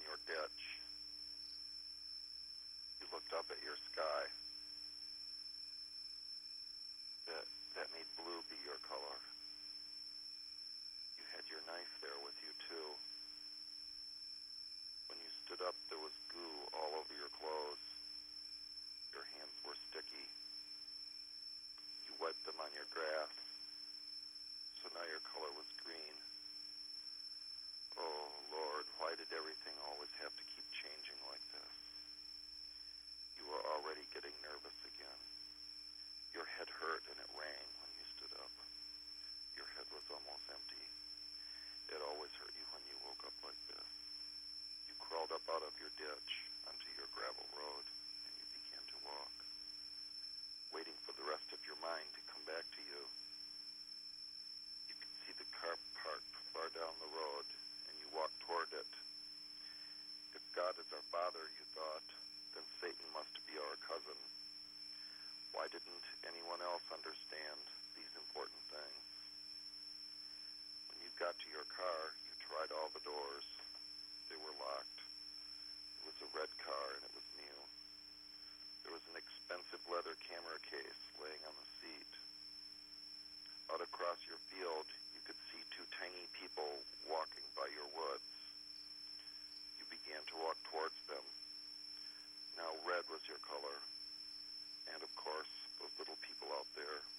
in your ditch. You looked up at your sky. That made blue be your color. You had your knife there with you, too. When you stood up, there was goo all over your clothes. Your hands were sticky. You wiped them on your grass, so now your color was green. Oh, Lord, why did everything always have to keep changing like this? You were already getting nervous again. Your head hurt and it rang when you stood up. Your head was almost empty. It always hurt you when you woke up like this. You crawled up out of your ditch onto your gravel road and you began to walk, waiting for the rest of your mind to come back to you. You could see the car parked far down the road and you walked toward it. If God is our Father, you thought, then Satan must be our cousin. Why didn't anyone else understand these important things? When you got to your car, you tried all the doors. They were locked. It was a red car and it was new. There was an expensive leather camera case laying on the seat. Out across your field, you could see two tiny people walking by your woods. You began to walk towards them. Now red was your color. And of course, those little people out there